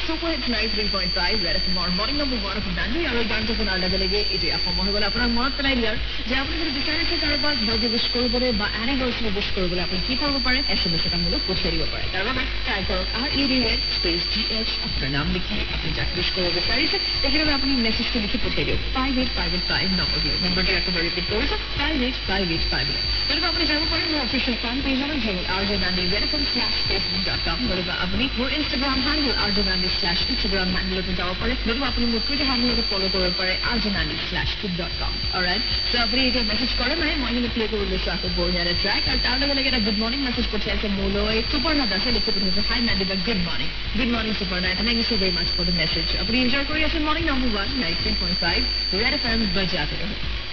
Super Hits 93.5 Red FM morning number 1 of Nandi আৰু গানটো শুনাৰ লগে লগে এতিয়া সময় হৈ গ'ল আপোনাক মনত পেলাই দিয়াৰ যে আপুনি যদি বিচাৰিছে কাৰোবাক বাৰ্থডে উইশ কৰিবলৈ বা এনিভাৰ্চাৰী উইশ কৰিবলৈ আপুনি কি কৰিব পাৰে SMS এটা মোলৈ পঠিয়াই দিব পাৰে তাৰ বাবে টাইপ কৰক RED স্পেচ GH আপোনাৰ নাম লিখি আপুনি যাক উইশ কৰিব বিচাৰিছে তেখেতলৈ আপুনি মেছেজটো লিখি পঠিয়াই দিয়ক 58585 নম্বৰটো একেবাৰে ৰিপিট কৰিছে 58585 যদি আপুনি যাব পাৰে মোৰ অফিচিয়েল ফেন পেজলৈ যিবোৰ rjnandi.com বা আপুনি মোৰ ইনষ্টাগ্ৰাম হেণ্ডেল rjnandi/Instagram হেণ্ডেলতো যাব পাৰে যদি আপুনি মোৰ টুইটাৰ হেণ্ডেলটো ফলো কৰিব পাৰে rjnandi/tip.com অলৰাইট সো আপুনি এটা মেছেজ কৰে নাই মই কিন্তু প্লে কৰি লৈছোঁ আকৌ বঢ়িয়া এটা ট্ৰেক আৰু তাৰ লগে লগে এটা গুড মৰ্ণিং মেছেজ পঠিয়াইছে মোলৈ সুপৰ্ণা দাসে লিখি পঠিয়াইছে হাই নান্দি বা good morning Suparna thank you so very much for the message আপুনি এনজয় কৰি আছে মৰ্ণিং নম্বৰ 1 93.5 ৰেড এফএম বজাতে